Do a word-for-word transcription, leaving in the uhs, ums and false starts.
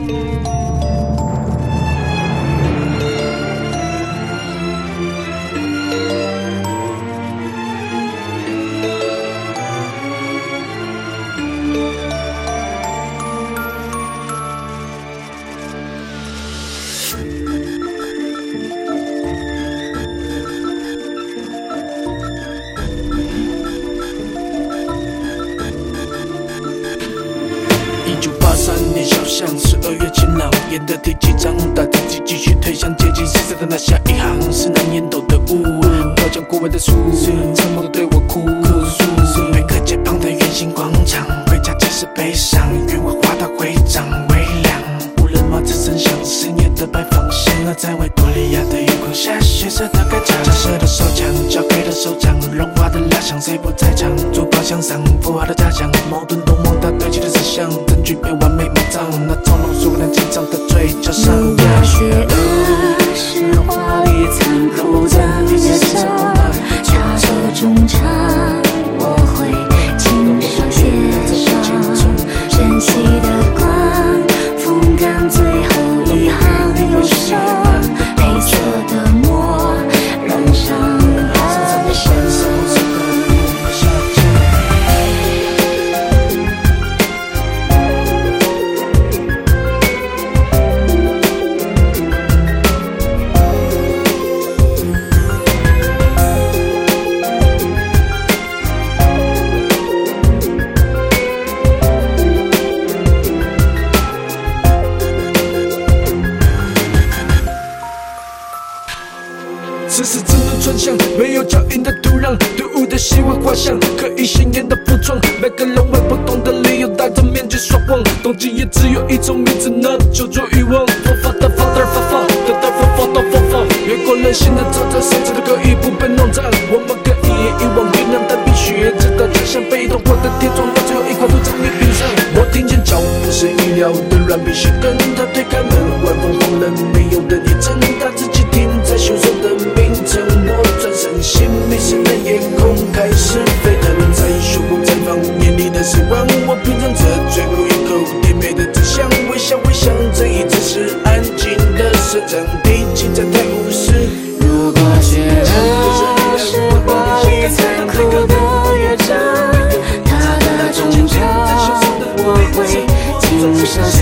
一九八三年小巷，十二月晴朗，演的第几章？打自己继续推向接近死色的那下一行，是难烟斗的雾，飘将过往的树，沉默的对我哭诉。每个街旁的圆形广场，回家即是悲伤，愿我画到会长微凉。无人马此声响，十年的拜访，显了在维多利亚的月光下，血色的歌唱，假设的手枪，交给了手掌，融化的蜡像，谁不在场？坐包厢上，符号的假象，矛盾都梦到堆积的思想，证据被完美埋葬，那从容数量紧张的嘴角上。 那血恶是华丽残酷的乐章，恰车中场，我会亲手写上晨曦的光，风干最后一行忧伤，黑色的墨染上他的身上。 此时只能穿向没有脚印的土壤，队伍的希望画像，可以鲜艳的服装，每个人为不同的理由戴着面具说谎，动机也只有一种名字，那就做欲望。佛法的 Father 发发，得到佛法到佛法，越过人性的沼泽，甚至都可以不被弄脏。我们可以一言一往，酝酿的冰雪，直到就像被动过的铁窗，到最后一块布在你冰上。我听见脚步是意料的软皮鞋，跟他推开门，晚风红了没有人也真，他自己停在凶手的名称。我转身，心迷失的夜空开始沸腾，在胸口绽放眼里的失望。我品尝着最后一口甜美的真相，微笑微笑，这一直是安静的生长，毕竟在太无视。 如果血恶是华丽残酷的乐章，它的终章我会亲手